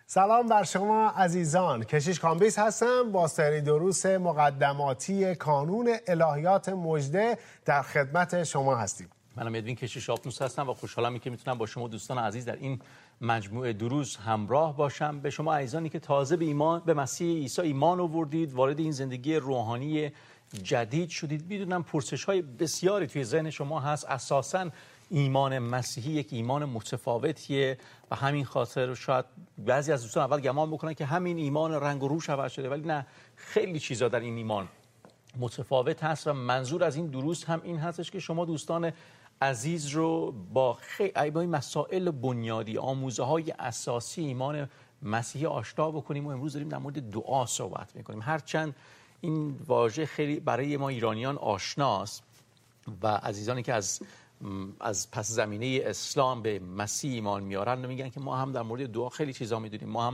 سلام بر شما عزیزان. کشیش کامبیس هستم با سری دروس مقدماتی کانون الهیات مژده در خدمت شما هستیم. منم ادوین کشیش آبنوس هستم و خوشحالم که میتونم با شما دوستان عزیز در این مجموعه دروس همراه باشم. به شما عزیزانی که تازه به مسیح عیسی ایمان آوردید، وارد این زندگی روحانی جدید شدید، میدونم پرسش‌های بسیاری توی ذهن شما هست. اساساً ایمان مسیحی یک ایمان متفاوتیه و همین خاطر شاید بعضی از دوستان اول گمان بکنن که همین ایمان رنگ و روش عوض شده، ولی نه، خیلی چیزا در این ایمان متفاوت هست و منظور از این دروس هم این هستش که شما دوستان عزیز رو با این مسائل بنیادی، آموزه‌های اساسی ایمان مسیحی آشنا بکنیم. و امروز داریم در مورد دعا صحبت می‌کنیم. هرچند این واژه خیلی برای ما ایرانیان آشناست و عزیزانی که از پس زمینه اسلام به مسیح ایمان میارن میگن که ما هم در مورد دعا خیلی چیزا میدونیم. ما هم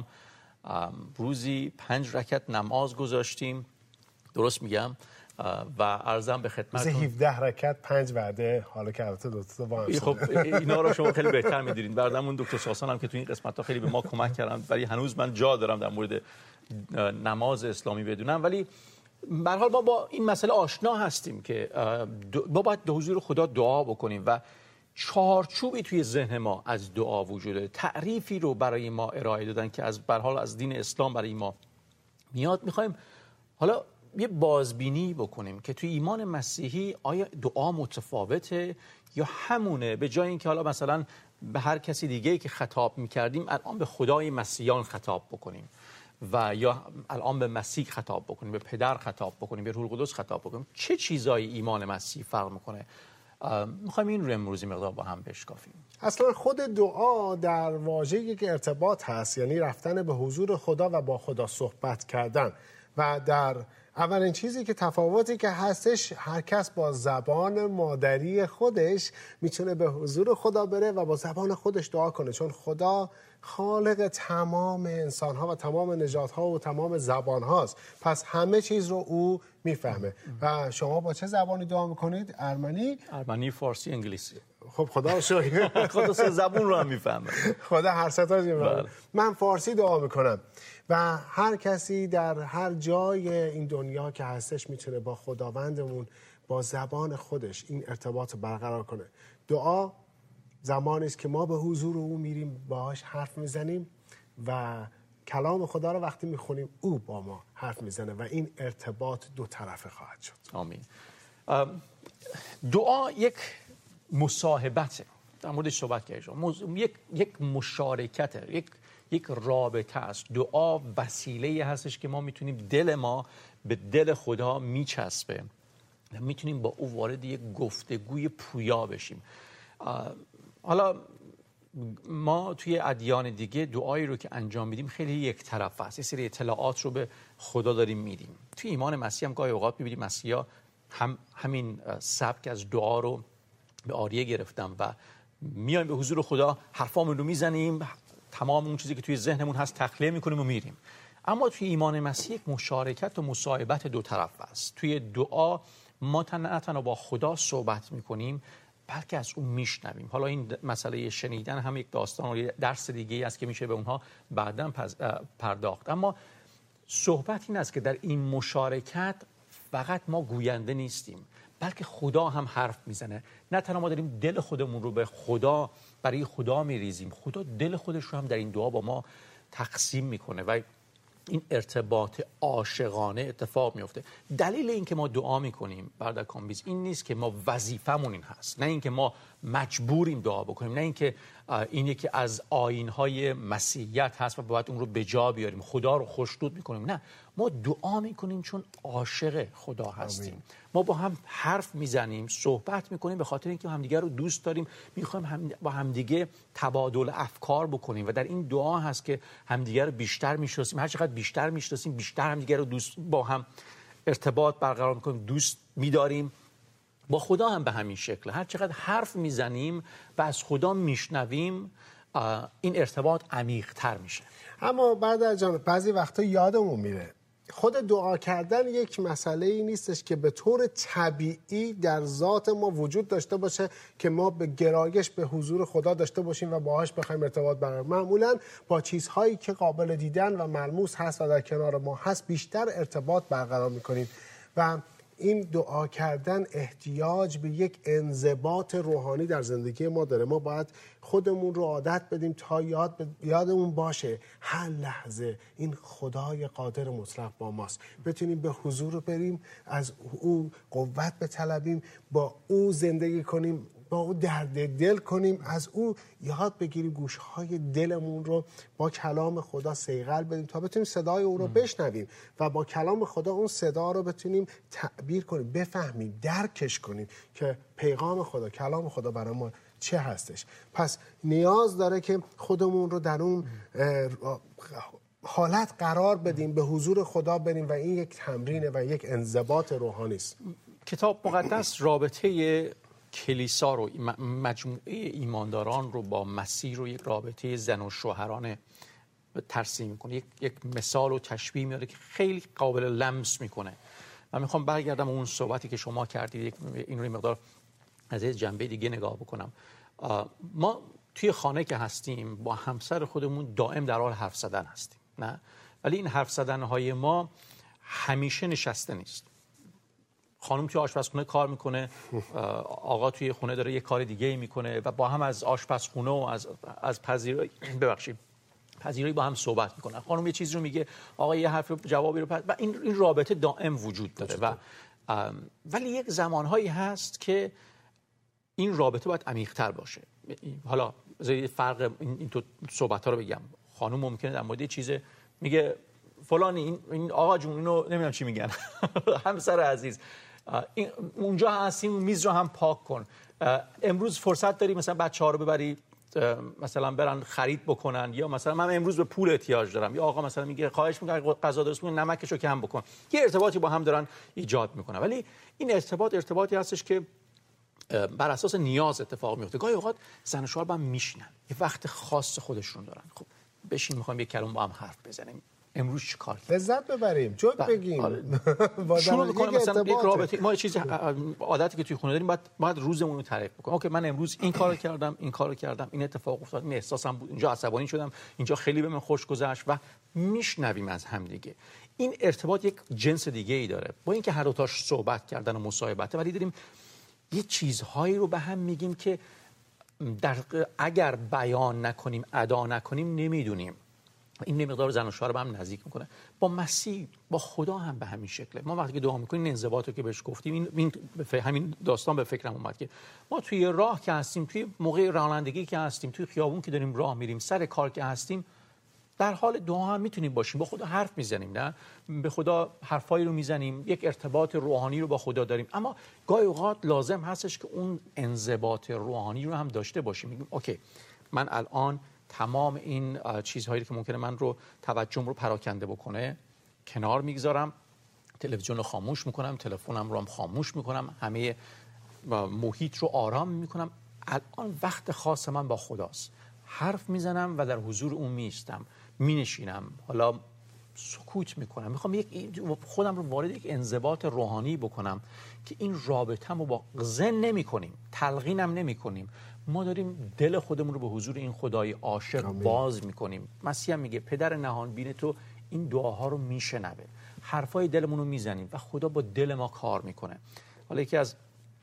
روزی 5 رکعت نماز گذاشتیم، درست میگم؟ و عرضم به خدمتتون 17 رکعت 5 وعده، حالا که البته دو تا با هم خب اینا رو شما خیلی بهتر میدونید. بعدمون دکتر ساسان هم که تو این قسمت‌ها خیلی به ما کمک کردن، ولی هنوز من جا دارم در مورد نماز اسلامی بدونم. ولی به هر حال ما با این مسئله آشنا هستیم که ما باید به حضور خدا دعا بکنیم و چارچوبی توی ذهن ما از دعا وجود داره. تعریفی رو برای ما ارائه دادن که به هر حال از دین اسلام برای ما میاد. می‌خوایم حالا یه بازبینی بکنیم که توی ایمان مسیحی آیا دعا متفاوته یا همونه؟ به جای اینکه حالا مثلا به هر کسی دیگه‌ای که خطاب می‌کردیم الان به خدای مسیحیان خطاب بکنیم و یا الان به مسیح خطاب بکنیم، به پدر خطاب بکنیم، به روح القدس خطاب بکنیم. چه چیزایی ایمان مسیح فرق میکنه؟ میخوایم این رو امروزی مقدار با هم بشکافیم. اصلا خود دعا در واژه یک ارتباط هست، یعنی رفتن به حضور خدا و با خدا صحبت کردن. و در اولین چیزی که تفاوتی که هستش، هر کس با زبان مادری خودش میتونه به حضور خدا بره و با زبان خودش دعا کنه، چون خدا خالق تمام انسان ها و تمام نژاد ها و تمام زبان هاست، پس همه چیز رو او میفهمه. و شما با چه زبانی دعا میکنید؟ ارمنی، فارسی، انگلیسی. خب خدا شکر خدا سه زبون رو هم میفهمه. خدا هر سه تا میفهمه. من فارسی دعا میکنم و هر کسی در هر جای این دنیا که هستش میتونه با خداوندمون با زبان خودش این ارتباط برقرار کنه. دعا زمانی است که ما به حضور او میریم، باهاش حرف میزنیم و کلام خدا رو وقتی میخونیم او با ما حرف میزنه و این ارتباط دو طرفه خواهد شد. آمین. دعا یک مصاحبته، در موردش صحبت کردیم. یک مشارکته، یک رابطه است. دعا وسیله هستش که ما میتونیم دل ما به دل خدا میچسبه، میتونیم با او وارد یک گفتگوی پویا بشیم. حالا ما توی ادیان دیگه دعایی رو که انجام میدیم خیلی یک طرفه است، یه سری اطلاعات رو به خدا داریم میدیم. توی ایمان مسیح هم گاهی اوقات میبینیم مسیحا همین سبک از دعا رو به آریه گرفتم و میایم به حضور خدا، حرفامون رو میزنیم، تمام اون چیزی که توی ذهنمون هست تخلیه میکنیم و میریم. اما توی ایمان مسیح یک مشارکت و مصاحبت دو طرفه است. توی دعا ما نه تنها با خدا صحبت میکنیم بلکه از اون میشنویم. حالا این مسئله شنیدن هم یک داستان و درس دیگه است که میشه به اونها بعداً پرداخت. اما صحبت این است که در این مشارکت فقط ما گوینده نیستیم بلکه خدا هم حرف میزنه. نه تنها ما داریم دل خودمون رو به خدا، برای خدا میریزیم، خدا دل خودش رو هم در این دعا با ما تقسیم میکنه و این ارتباط عاشقانه اتفاق میفته. دلیل این که ما دعا میکنیم برادر کامبیز این نیست که ما وظیفمون این هست، نه اینکه ما مجبوریم دعا بکنیم، نه اینکه این یکی از آیین‌های مسیحیت هست و باید اون رو به جا بیاریم، خدا رو خوشنود میکنیم. نه، ما دعا میکنیم چون عاشق خدا هستیم. آمین. ما با هم حرف میزنیم، صحبت میکنیم به خاطر اینکه همدیگه رو دوست داریم، میخوایم با همدیگه تبادل افکار بکنیم و در این دعا هست که همدیگه رو بیشتر میشناسیم. هر چقدر بیشتر میشناسیم بیشتر همدیگه رو دوست، با هم ارتباط برقرار میکنیم، دوست میداریم. با خدا هم به همین شکل، هر چقدر حرف میزنیم و از خدا میشنویم این ارتباط عمیق‌تر میشه. اما بعد جان بعضی وقتا یادمون میره خود دعا کردن یک مسئله ای نیستش که به طور طبیعی در ذات ما وجود داشته باشه که ما به گرایش به حضور خدا داشته باشیم و باهاش بخوایم ارتباط برقرار. معمولا با چیزهایی که قابل دیدن و ملموس هست و در کنار ما هست بیشتر ارتباط برقرار میکنیم و این دعا کردن احتیاج به یک انضباط روحانی در زندگی ما داره. ما باید خودمون رو عادت بدیم تا یادمون باشه هر لحظه این خدای قادر مطلق با ماست، بتونیم به حضور بریم، از او قوت بطلبیم، با او زندگی کنیم، با او درد دل کنیم، از او یاد بگیریم گوشهای دلمون رو با کلام خدا صیقل بدیم تا بتونیم صدای او رو بشنویم و با کلام خدا اون صدا رو بتونیم تعبیر کنیم، بفهمیم، درکش کنیم که پیغام خدا، کلام خدا برای ما چه هستش. پس نیاز داره که خودمون رو در اون حالت قرار بدیم، به حضور خدا بریم و این یک تمرینه و یک انضباط روحانی است. کتاب مقدس رابطه کلیسا رو، مجموعه ایمانداران رو با مسیح رو یک رابطه زن و شوهرانه ترسیم میکنه. یک مثال و تشبیه میاره که خیلی قابل لمس میکنه. من میخوام برگردم اون صحبتی که شما کردید، این رو مقدار از یه جنبه دیگه نگاه بکنم. ما توی خانه که هستیم با همسر خودمون دائم در حال حرف زدن هستیم، نه؟ ولی این حرف زدن‌های ما همیشه نشسته نیست. خانم توی آشپزخونه کار میکنه، آقا توی خونه داره یه کار دیگه میکنه و با هم از آشپزخونه و از پذیرایی با هم صحبت میکنن. خانم یه چیزی رو میگه، آقا یه حرف جوابی رو و این رابطه دائم وجود داره و ولی یک زمانهایی هست که این رابطه باید عمیق‌تر باشه. حالا بذارید فرق این تو صحبت‌ها رو بگم. خانم ممکنه در مورد چیز میگه فلانی، این آقا جون اینو نمیدونم چی میگن همسر عزیز اونجا هستیم میز رو هم پاک کن، امروز فرصت داری مثلا بچه‌ها رو ببری مثلا برن خرید بکنن، یا مثلا من امروز به پول احتیاج دارم، یا آقا مثلا میگه خواهش می‌کنم غذا درست کن، نمکشو کم بکن. یه ارتباطی با هم دارن ایجاد میکنن، ولی این ارتباطی هستش که بر اساس نیاز اتفاق میفته. گاهی اوقات زن و شوهر با هم میشینن، یه وقت خاص خودشون دارن. خب بشین می‌خوایم یک کلمه با هم حرف بزنیم، امروز چی کار کنیم، لذت ببریم، جوک بگیم، شروع می‌کنیم مثلا یک رابطه. ما یه چیزی عادتی که توی خونه داریم، باید روزمون رو تعریف بکنیم. اوکی من امروز این کارو کردم، این اتفاق افتاد، این احساسم بود، اینجا عصبانی شدم، اینجا خیلی بهم خوش گذشت و میشنویم از هم دیگه. این ارتباط یک جنس دیگه ای داره، با اینکه هر دو تاش صحبت کردن و مصاحبته، ولی داریم یه چیزهایی رو به هم میگیم که اگر بیان نکنیم، ادا نکنیم، نمیدونیم. این مقدار زن و شوهر رو به هم نزدیک میکنه. با مسیح، با خدا هم به همین شکله. ما وقتی که دعا میکنیم، این انضباطی که بهش گفتیم، همین داستان به فکرم اومد که ما توی راه که هستیم، توی موقع رانندگی که هستیم، توی خیابون که داریم راه میریم، سر کار که هستیم، در حال دعا هم میتونیم باشیم. با خدا حرف میزنیم، نه؟ به خدا حرفایی رو میزنیم، یک ارتباط روحانی رو با خدا داریم. اما گاهی اوقات لازم هستش که اون انضباط روحانی رو هم داشته باشیم. میگیم اوکی من الان تمام این چیزهایی که ممکنه من رو توجهم رو پراکنده بکنه کنار میگذارم، تلویزیون رو خاموش میکنم، تلفنم رو هم خاموش میکنم، همه محیط رو آرام میکنم. الان وقت خاص من با خداست. حرف میزنم و در حضور اون میستم، مینشینم، حالا سکوت میکنم، میخوام خودم رو وارد یک انضباط روحانی بکنم که این رابطه‌مو با ضن نمی‌کنیم، تلقینم نمی‌کنیم. ما داریم دل خودمون رو به حضور این خدای عاشق باز می‌کنیم. مسیح هم میگه پدر نهان بین تو این دعاها رو میشنوه، حرفای دلمون رو میزنیم و خدا با دل ما کار میکنه. حالا یکی از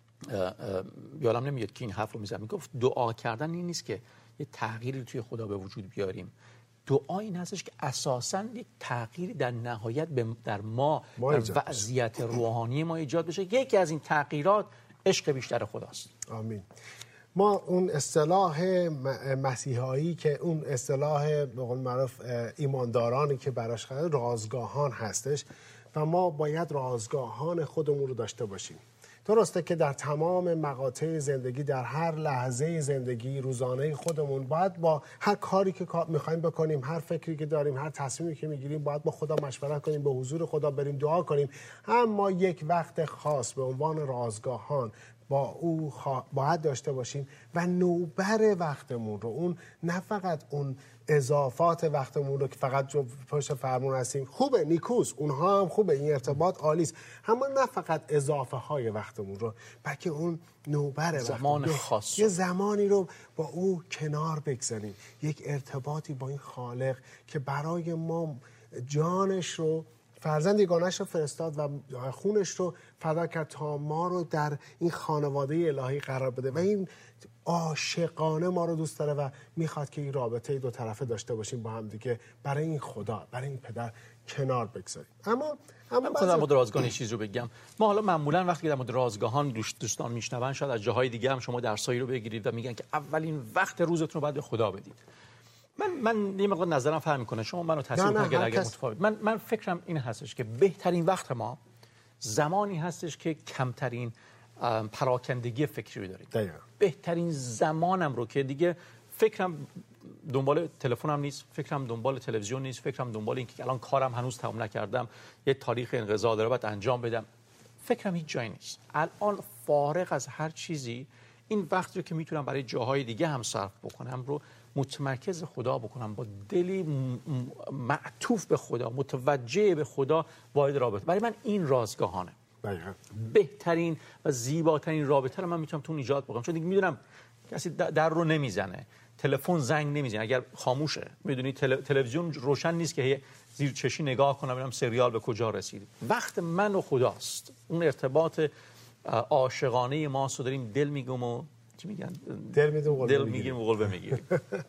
یادم نمیاد که این حرف رو میزنم، میگفت دعا کردن این نیست که یه تغییری توی خدا به وجود بیاریم. دعا این هستش که اساساً یک تغییری در نهایت در ما در وضعیت روحانی ما ایجاد بشه. یکی از این تغییرات عشق بیشتر خداست. آمین. ما اون اصطلاح مسیحایی که اون اصطلاح به قول معروف ایماندارانی که براش رازگاهان هستش و ما باید رازگاهان خودمون رو داشته باشیم. درسته که در تمام مقاطع زندگی، در هر لحظه زندگی روزانه خودمون باید با هر کاری که میخوایم بکنیم، هر فکری که داریم، هر تصمیمی که میگیریم، باید با خدا مشورت کنیم، به حضور خدا بریم، دعا کنیم. اما یک وقت خاص به عنوان رازگاهان با او باید داشته باشیم و نوبر وقتمون رو، اون نه فقط اون اضافات وقتمون رو که فقط پشت فرمون هستیم، خوبه، نیکوست، اونها هم خوبه، این ارتباط عالیست، اما نه فقط اضافه های وقتمون رو، بلکه اون نوبر زمان خاص، یه زمانی رو با او کنار بگذاریم، یک ارتباطی با این خالق که برای ما جانش رو، فرزند یگانه‌اش رو فرستاد و خونش رو فدا کرد تا ما رو در این خانواده الهی قرار بده و این عاشقانه ما رو دوست داره و میخواد که این رابطه دو طرفه داشته باشیم با هم دیگه، برای این خدا، برای این پدر کنار بگذاریم. اما در مورد رازگاهان چیز رو بگم. ما حالا معمولا وقتی در مورد رازگاهان دوستان میشنون، شاید از جاهای دیگه هم شما درسایی رو بگیرید و میگن که اولین وقت روزتون رو باید به خدا بدید. من یه مقدار نظرم فرق میکنه، شما منو تصحیح کنید اگر متفاوت. من فکرم این هستش که بهترین وقت ما زمانی هستش که کمترین پراکندگی فکری داریم. بهترین زمانم رو که دیگه فکرم دنبال تلفنم نیست، فکرم دنبال تلویزیون نیست، فکرم دنبال اینکه الان کارم هنوز تموم نکردم، یه تاریخ انقضا داره باید انجام بدم، فکرم هیچ جایی نیست. الان فارغ از هر چیزی این وقتی رو که میتونم برای جاهای دیگه هم صرف بکنم رو متمرکز خدا بکنم، با دلی معطوف به خدا، متوجه به خدا، وارد رابطه. برای من این رازگاهانه. بهترین و زیباترین رابطه رو من میتونم تو ایجاد بکنم، چون دیگه میدونم کسی در رو نمیزنه، تلفن زنگ نمیزنه، اگر خاموشه، میدونی تلویزیون روشن نیست که زیر چشی نگاه کنم ببینم سریال به کجا رسید. وقت من و خداست، اون ارتباط عاشقانه ماست و داریم دل میگم و چی میگن؟ دل میگیم و قلبه میگیریم.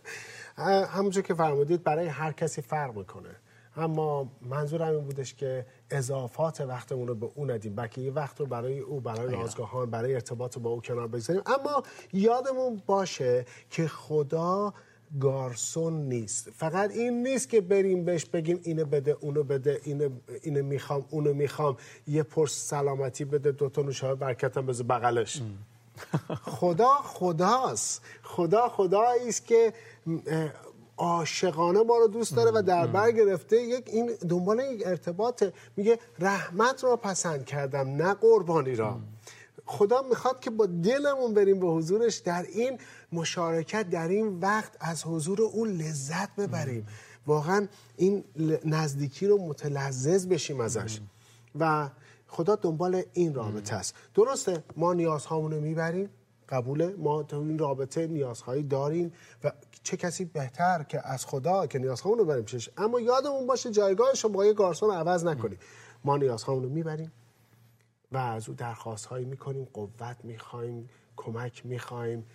همونجور که فرمودید برای هر کسی فرق میکنه، اما منظورم این بودش که اضافات وقتمون رو به اون ندیم، بلکه یه وقت رو برای او، برای رازگاهان، برای ارتباط با او کنار بگذاریم. اما یادمون باشه که خدا گارسون نیست. فقط این نیست که بریم بهش بگیم اینو بده، اونو بده، اینو میخوام، اونو میخوام، یه پرس سلامتی بده، دوتا نوشابه برکتم بذار بغلش. خدا خداست. خدا خدایی است که عاشقانه ما رو دوست داره و در بر گرفته این دنبال یک ارتباط. میگه رحمت را پسند کردم نه قربانی را. خدا میخواد که با دلمون بریم به حضورش، در این مشارکت، در این وقت از حضور او لذت ببریم، واقعا این نزدیکی رو متلذذ بشیم ازش. و خدا دنبال این رابطه است. درسته ما نیازهامون رو میبریم، قبوله، ما تو این رابطه نیازهایی داریم و چه کسی بهتر که از خدا که نیازهامون رو بریم پیشش. اما یادمون باشه جایگاهش رو با یه گارسون عوض نکنیم. ما نیازهامون رو میبریم و از او درخواست‌هایی میکنیم، قوت میخوایم، کمک میخوایم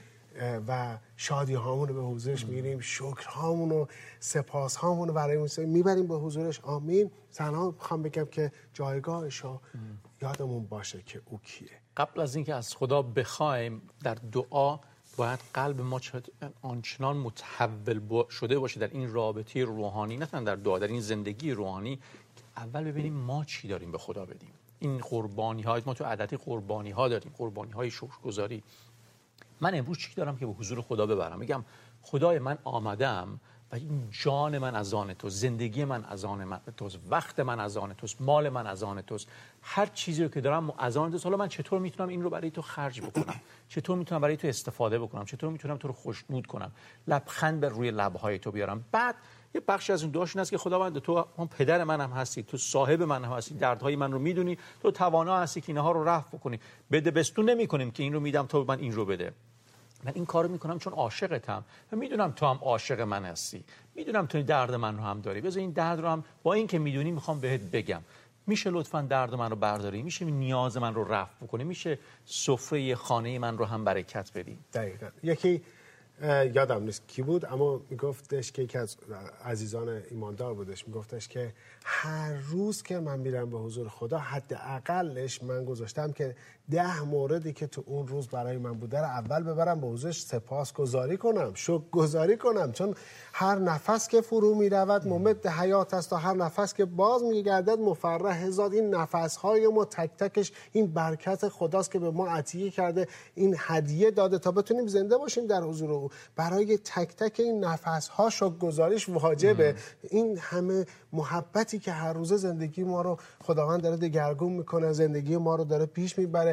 و شادی هامون رو به حضورش میگیریم، شکرهامون و سپاس هامون رو برای میبریم به حضورش. آمین. تنها میخوام بگم که جایگاهش رو یادمون باشه که او کیه. قبل از اینکه از خدا بخوایم در دعا باید قلب ما آنچنان متحول شده باشه در این رابطه روحانی، نه تنها در دعا، در این زندگی روحانی، اول ببینیم ما چی داریم به خدا بدیم. این قربانی ها، ما تو عدد قربانی ها داریم، قربانی های شکرگزاری. من امروز چی دارم که به حضور خدا ببرم؟ میگم خدای من آمدم و این جان من از آن توست، زندگی من از آن توست، وقت من از آن توست، مال من از آن توست، هر چیزی رو که دارم از آن توست. حالا من چطور میتونم این رو برای تو خرج بکنم؟ چطور میتونم برای تو استفاده بکنم؟ چطور میتونم تو رو خوشنود کنم؟ لبخند بر روی لبهای تو بیارم. بعد یه بخشی از اون دعاش این است که خداوند تو هم پدر من هم هستی، تو صاحب من هم هستی، دردهای من رو میدونی، تو توانا هستی که اینها رو رفع بکنی. بده بستون نمی‌کنیم که این رو میدم تو من این رو بده. من این کارو میکنم چون عاشقتم و میدونم تو هم عاشق من هستی، میدونم تو درد من رو هم داری، بذار این درد رو هم با این که میدونی میخوام بهت بگم. میشه لطفاً درد من رو برداری؟ میشه نیاز من رو رفع بکنی؟ میشه سفره خانه من رو هم برکت بدی؟ دقیقاً. یکی یادم نیست کی بود، اما میگفتش که یکی از عزیزان ایماندار بودش، میگفتش که هر روز که من میرم به حضور خدا حداقلش من گذاشتم که 10 موردی که تو اون روز برای من بوده رو اول ببرم به حضورش، سپاسگزاری کنم، شکرگزاری کنم، چون هر نفس که فرو میرود ممد حیات است و هر نفس که باز میگردد مفرح زاد. این نفس‌های ما تک تکش این برکت خداست که به ما عطیه کرده، این هدیه داده تا بتونیم زنده باشیم در حضور او. برای تک تک این نفس‌ها شکرگزاریش واجبه. این همه محبتی که هر روزه زندگی ما رو خداوند داره دگرگون میکنه، زندگی ما رو داره پیش میبره،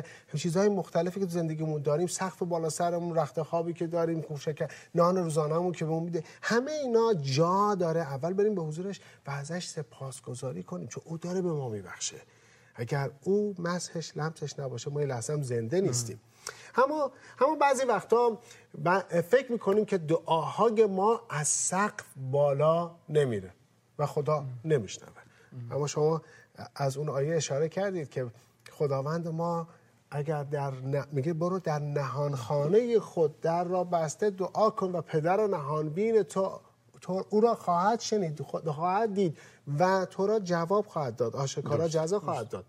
چیزهای مختلفی که تو زندگیمون داریم، سقف بالا سرمون، رخت خوابی که داریم، کوشک نان روزانه‌مون که بهمون میده، همه اینا جا داره اول بریم به حضورش و ازش سپاسگزاری کنیم، چون او داره به ما میبخشه. اگر او مسحش لمسش نباشه ما یه لحظه هم زنده نیستیم. اما بعضی وقتا فکر میکنیم که دعاهای ما از سقف بالا نمیره و خدا نمیشنوه. اما شما از اون آیه اشاره کردید که خداوند ما اگر میگه برو در نهانخانه خود در را بسته دعا کن و پدر نهانبین تو او را خواهد شنید، خواهد دید و تو را جواب خواهد داد، آشکارا جزا خواهد داد.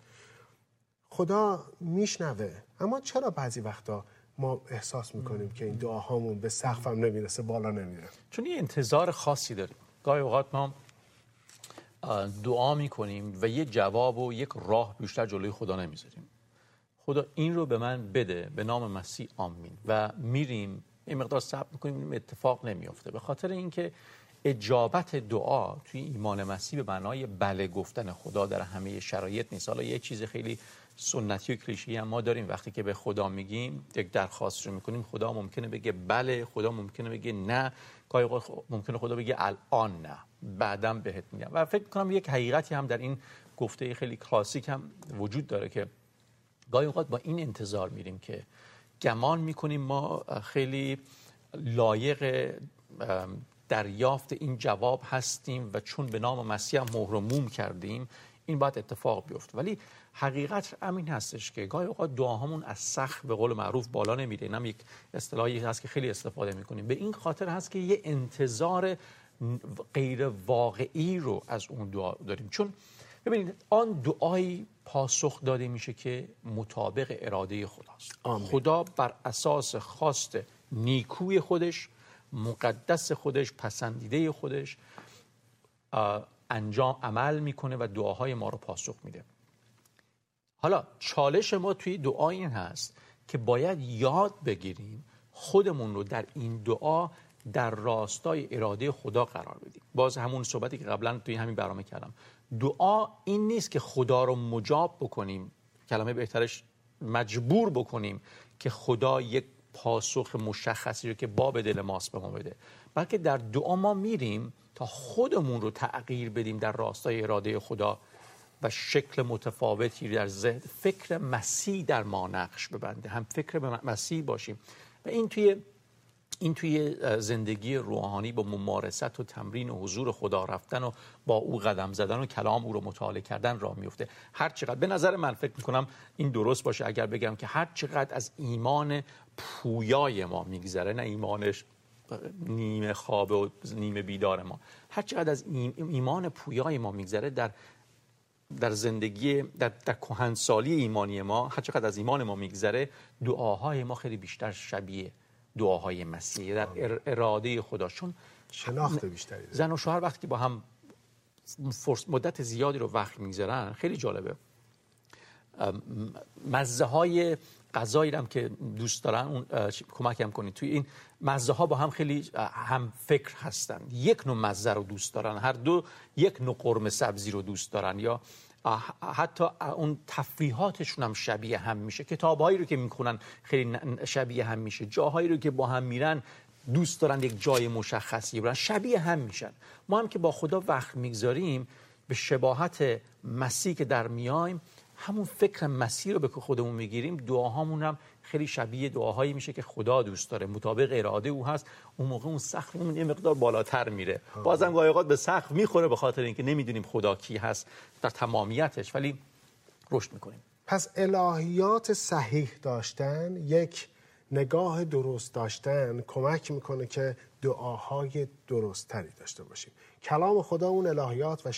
خدا میشنوه. اما چرا بعضی وقتا ما احساس میکنیم که این دعاهامون به سقف هم نمیرسه، بالا نمیره؟ چون یه انتظار خاصی داریم. گاهی اوقات ما دعا میکنیم و یه جواب و یک راه بیشتر جلوی خدا نمیذاریم. خدا این رو به من بده، به نام مسیح آمین، و میریم یه مقدار صبر میکنیم، اتفاق نمیافته. به خاطر اینکه اجابت دعا توی ایمان مسیح به معنای بله گفتن خدا در همه شرایط نیست. حالا یه چیز خیلی سنتی و کلیشه‌ای هم ما داریم، وقتی که به خدا میگیم یک درخواست رو میکنیم، خدا ممکنه بگه بله، خدا ممکنه بگه نه، گاهی ممکنه خدا بگه الان نه، بعدم بهت میگم. و فکر کنم یک حقیقتی هم در این گفته خیلی کلاسیک هم وجود داره که گاهی اوقات با این انتظار میریم که گمان میکنیم ما خیلی لایق دریافت این جواب هستیم و چون به نام مسیح مهر و موم کردیم این باید اتفاق بیفته. ولی حقیقت همین هستش که گاهی اوقات دعاهامون از سقف به قول معروف بالا نمیره. اینم یک اصطلاحی هست که خیلی استفاده میکنیم. به این خاطر هست که یه انتظار غیر واقعی رو از اون دعا داریم. چون ببینید آن دعایی پاسخ داده میشه که مطابق اراده خداست. خدا بر اساس خواست نیکوی خودش، مقدس خودش، پسندیده خودش انجام عمل میکنه و دعاهای ما رو پاسخ میده. حالا چالش ما توی دعا این هست که باید یاد بگیریم خودمون رو در این دعا در راستای اراده خدا قرار بدیم. باز همون صحبتی که قبلا توی همین برنامه کردم، دعا این نیست که خدا رو مجاب بکنیم، کلمه بهترش مجبور بکنیم که خدا یک پاسخ مشخصی رو که باب دل ماست به ما بده، بلکه در دعا ما میریم تا خودمون رو تغییر بدیم در راستای اراده خدا و شکل متفاوتی در ذهن فکر مسیح در ما نقش ببنده، هم فکر مسیح باشیم. و این توی زندگی روحانی با ممارست و تمرین و حضور خدا رفتن و با او قدم زدن و کلام او رو مطالعه کردن راه میفته. هر چقدر به نظر من فکر میکنم این درست باشه اگر بگم که هر چقدر از ایمان پویای ما میگذره، نه ایمانش نیمه خواب و نیمه بیدار ما، هر چقدر از ایمان پویای ما میگذره در زندگی در کهنسالی ایمانی ما، هر چقدر از ایمان ما میگذره دعاهای ما خیلی بیشتر شبیه دعاهای مسیح در اراده خدا، چون شناخت بیشتری داره. زن و شوهر وقتی که با هم مدت زیادی رو وقت میگذارن خیلی جالبه، مزه های غذایی هم که دوست دارن اون کمک هم کنید توی این مزه ها با هم خیلی هم فکر هستن، یک نوع مزه رو دوست دارن، هر دو یک نوع قرمه سبزی رو دوست دارن، یا حتی اون تفریحاتشون هم شبیه هم میشه، کتابایی رو که میخونن خیلی شبیه هم میشه، جاهایی رو که با هم میرن دوست دارن یک جای مشخصی برن، شبیه هم میشن. ما هم که با خدا وقت میگذاریم به شباهت مسیح که در میایم همون فکر مسیح رو به خودمون میگیریم، دعاهامون هم خیلی شبیه دعاهایی میشه که خدا دوست داره، مطابق اراده او هست. اون موقع اون سقفمون یه مقدار بالاتر میره. بازم گاهی اوقات به سقف میخوره به خاطر اینکه نمیدونیم خدا کی هست در تمامیتش، ولی رشد میکنیم. پس الهیات صحیح داشتن، یک نگاه درست داشتن کمک میکنه که دعاهای درستری داشته باشیم. کلام خدا اون الهیات و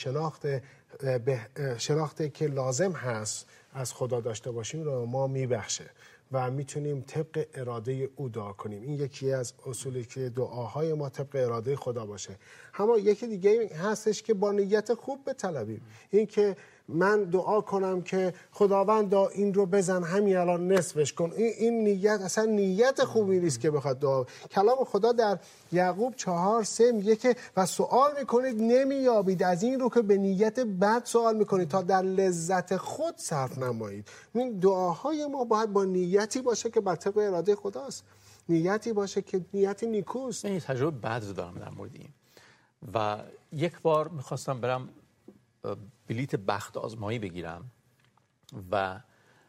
شناخت که لازم هست از خدا داشته باشیم رو ما میبخشه و میتونیم طبق اراده او دعا کنیم. این یکی از اصولی که دعاهای ما طبق اراده خدا باشه. اما یکی دیگه هستش که با نیت خوب بطلبیم. این که من دعا کنم که خداوند این رو بزن همین الان نصفش کن، این نیت اصلا نیت خوبی نیست که بخواد دعا. کلام خدا در یعقوب 4:3 میگه که و سوال میکنید نمییابید، از این رو که به نیت بد سوال میکنید تا در لذت خود صرف نمایید. این دعاهای ما باید با نیتی باشه که بر طبق اراده خداست، نیتی باشه که نیتی نیکوست. من یه تجربه بد دارم در مورد این و یک بار میخواستم برم بلیت بخت آزمایی بگیرم و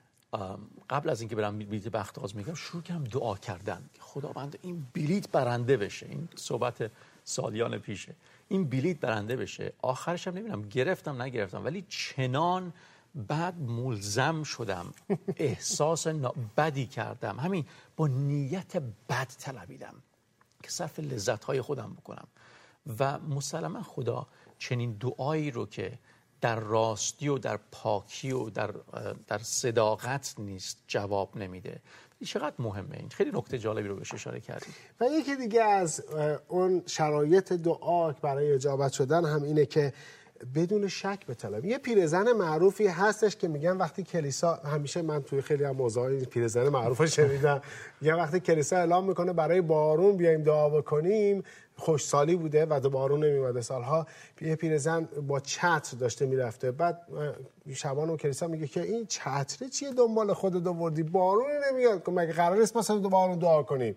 قبل از اینکه برم بلیت بخت آزمایی بگیرم شروع کردم دعا کردن که خداوند این بلیت برنده بشه. این صحبت سالیان پیشه، این بلیت برنده بشه. آخرش هم نمیدونم گرفتم نگرفتم، ولی چنان بعد ملزم شدم، احساس بدی کردم، همین با نیت بد طلبیدم که صرف لذت‌های خودم بکنم. و مسلما خدا چنین دعایی رو که در راستی و در پاکی و در صداقت نیست جواب نمیده. چقدر مهمه این. خیلی نکته جالبی رو بهش اشاره کردید. و یکی دیگه از اون شرایط دعا برای اجابت شدن هم اینه که بدون شک بطلب. یه پیرزن معروفی هستش که میگن وقتی کلیسا، همیشه من توی خیلی از موضوعای پیرزن معروف شنیدم، میگن وقتی کلیسا اعلام میکنه برای بارون بیایم دعا بکنیم، خوشسالی بوده و بارون نمیومده سالها، یه پیرزن با چتر داشته میرفته، بعد شبان و کلیسا میگه که این چتر چیه دنبال خودت آوردی، بارون نمیاد، مگه قرار نیست مثلا بارون دعا کنیم؟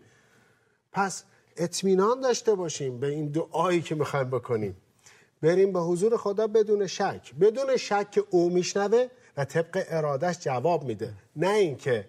پس اطمینان داشته باشیم به این دعایی که میخوایم بکنیم، بریم به حضور خدا بدون شک که او میشنوه و طبق ارادش جواب میده، نه اینکه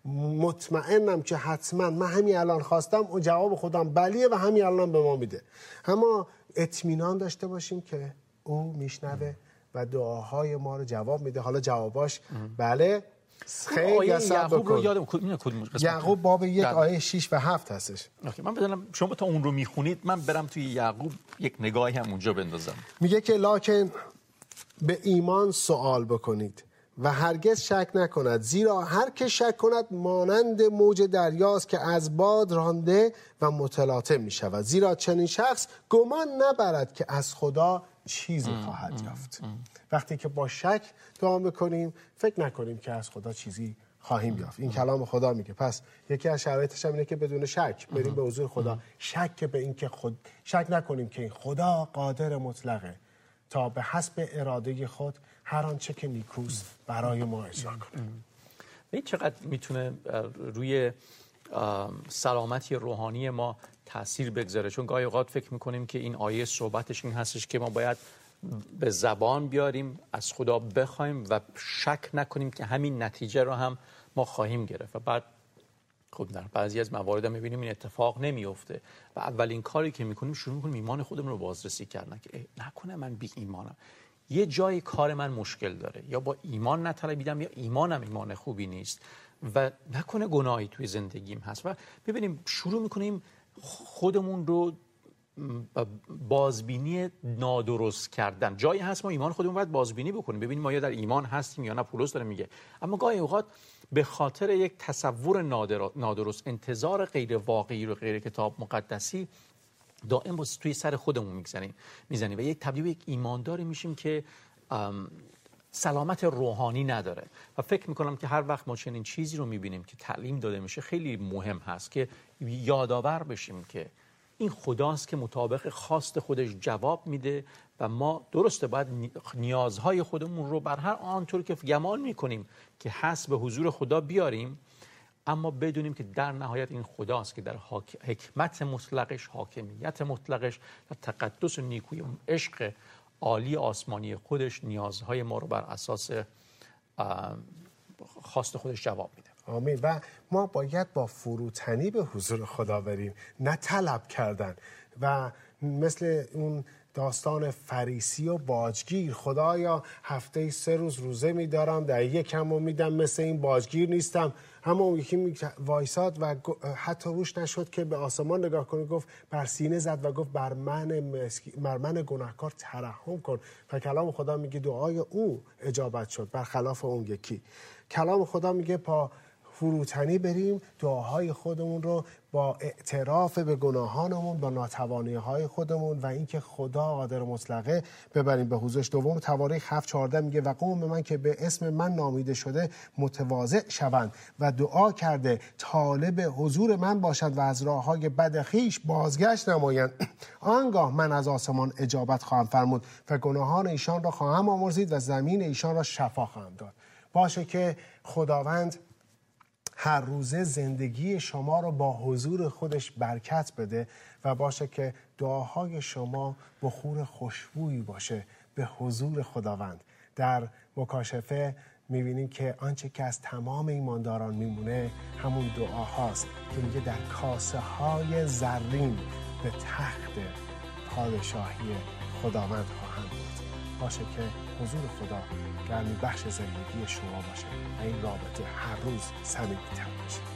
مطمئنم که حتما من همین الان خواستم و جواب خودم بلیه و همین الان به ما میده. اما اطمینان داشته باشیم که او میشنوه و دعاهای ما رو جواب میده. حالا جواباش بله خیلی یا صبر بکن. یعقوب باب 1 آیه 6 و 7 هستش. من بدونم شما تا اون رو میخونید، من برم توی یعقوب یک نگاهی هم اونجا بندازم. میگه که لکن به ایمان سوال بکنید و هرگز شک نکند، زیرا هر که شک کند مانند موج دریاست که از باد رانده و متلاطم می شود. زیرا چنین شخص گمان نبرد که از خدا چیزی خواهد یافت. وقتی که با شک دعا میکنیم فکر نکنیم که از خدا چیزی خواهیم یافت. این کلام خدا میگه. پس یکی از شرایطش هم اینه که بدون شک بریم به حضور خدا. شک به این که شک نکنیم که این خدا قادر مطلقه تا به حسب اراده خود هر آنچه که نیکوست برای ما اجرا کنه. این چقدر میتونه روی سلامتی روحانی ما تأثیر بگذاره، چون گاهی اوقات فکر میکنیم که این آیه صحبتش این هستش که ما باید به زبان بیاریم، از خدا بخوایم و شک نکنیم که همین نتیجه رو هم ما خواهیم گرفت. و بعد خب در بعضی از موارد میبینیم این اتفاق نمیفته و اولین کاری که میکنیم شروع میکنیم ایمان خودمون رو بازرسی کردن که نکنه من بی ایمانم، یه جای کار من مشکل داره، یا با ایمان نطلبیدم یا ایمانم ایمان خوبی نیست و نکنه گناهی توی زندگیم هست. و ببینیم شروع میکنیم خودمون رو بازبینی نادرست کردن. جایی هست ما ایمان خودمون باید بازبینی بکنیم، ببینیم ما یا در ایمان هستیم یا نه. پولس داره میگه. اما گاهی اوقات به خاطر یک تصور نادرست، انتظار غیر واقعی رو غیر کتاب مقدسی دائم توی سر خودمون میزنیم و یک تبدیل یک ایمانداری میشیم که سلامت روحانی نداره. و فکر میکنم که هر وقت ما چنین چیزی رو میبینیم که تعلیم داده میشه خیلی مهم هست که یادآور بشیم که این خداست که مطابق خواست خودش جواب میده و ما درسته باید نیازهای خودمون رو بر هر آنطور که گمان میکنیم که هست به حضور خدا بیاریم، اما بدونیم که در نهایت این خداست که در حکمت مطلقش، حاکمیت مطلقش و تقدس نیکوی عشق عالی آسمانی خودش نیازهای ما رو بر اساس خواست خودش جواب میده. آمین. و ما باید با فروتنی به حضور خدا بریم، نه طلب کردن. و مثل اون داستان فریسی و باجگیر، خدایا هفته 3 روز روزه میدارم، در یکم میدم مثل این باجگیر نیستم. اما یکی وایساد و حتی روش نشد که به آسمان نگاه کنه، گفت بر سینه زد و گفت بر من گناهکار ترحم کن. و کلام خدا میگه دعای او اجابت شد برخلاف اون یکی. کلام خدا میگه با فروتنی بریم دعاهای خودمون رو با اعتراف به گناهانمون، با ناتوانی‌های خودمون و اینکه خدا قادر مطلقه ببریم به حضورش. دوم تواریخ 7:14 میگه و قوم من که به اسم من نامیده شده متواضع شوند و دعا کرده طالب حضور من باشند و از راههای بد خویش بازگشت نمایند، آنگاه من از آسمان اجابت خواهم فرمود و گناهان ایشان را خواهم آمرزید و زمین ایشان را شفا خواهم داد. باشه که خداوند هر روزه زندگی شما رو با حضور خودش برکت بده و باشه که دعاهای شما بخور خوشبویی باشه به حضور خداوند. در مکاشفه میبینیم که آنچه که از تمام ایمانداران میمونه همون دعاهاست که میگه در کاسه های زرین به تخت پادشاهی خداوند خواهند بود. باشه که حضور خدا گرمی بخش زندگی شما باشه و این رابطه هر روز صمیمی‌تر باشه.